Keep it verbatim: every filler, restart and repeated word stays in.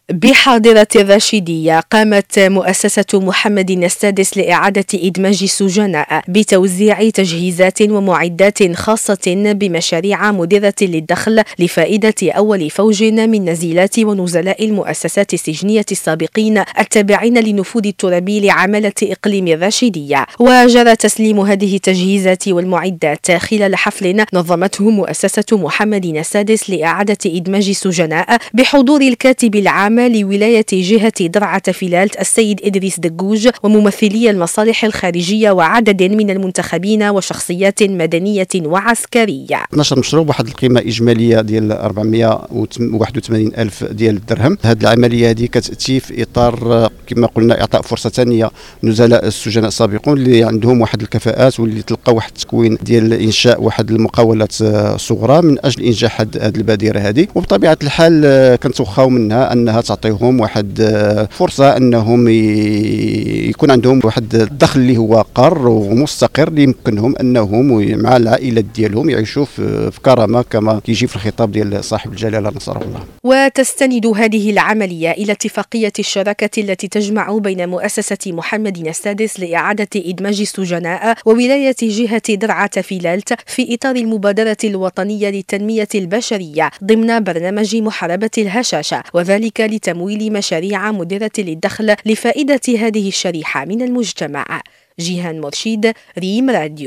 بحاضرة الرشيدية قامت مؤسسة محمد السادس لإعادة إدماج السجناء بتوزيع تجهيزات ومعدات خاصة بمشاريع مدرة للدخل لفائدة أول فوج من نزيلات ونزلاء المؤسسات السجنية السابقين التابعين لنفوذ الترابي لعمالة إقليم الرشيدية. وجرى تسليم هذه التجهيزات والمعدات خلال حفل نظمته مؤسسة محمد السادس لإعادة إدماج السجناء بحضور الكاتب العام لولاية جهة درعا فيلالت السيد إدريس دقوج وممثلي المصالح الخارجية وعدد من المنتخبين وشخصيات مدنية وعسكرية. نشر مشروع بواحد القيمة إجمالية ديال أربعمائة وواحد وثمانين ألف ديال الدرهم. هذه العملية هذه كتأتي في إطار كما قلنا إعطاء فرصة ثانية نزلاء السجناء السابقون اللي عندهم واحد الكفاءات واللي تلقى واحد التكوين ديال إنشاء واحد المقاولات صغرى من أجل إنجاح هذه البادرة هذه. وبطبيعة الحال كنتوخاو منها أنها تعطيهم واحد فرصة أنهم يكون عندهم واحد الدخل اللي هو قار ومستقر اللي يمكنهم أنهم مع العائلات ديالهم يعيشوا في كرامة كما كيجي في الخطاب ديال صاحب الجلالة نصره الله. وتستند هذه العملية إلى اتفاقية الشراكة التي تجمع بين مؤسسة محمد السادس لإعادة إدماج السجناء وولاية جهة درعا فيلالت في إطار المبادرة الوطنية للتنمية البشرية ضمن برنامج محاربة الهشاشة، وذلك لتمويل مشاريع مدرة للدخل لفائدة هذه الشريحة من المجتمع. جيهان مرشيد، ريم راديو.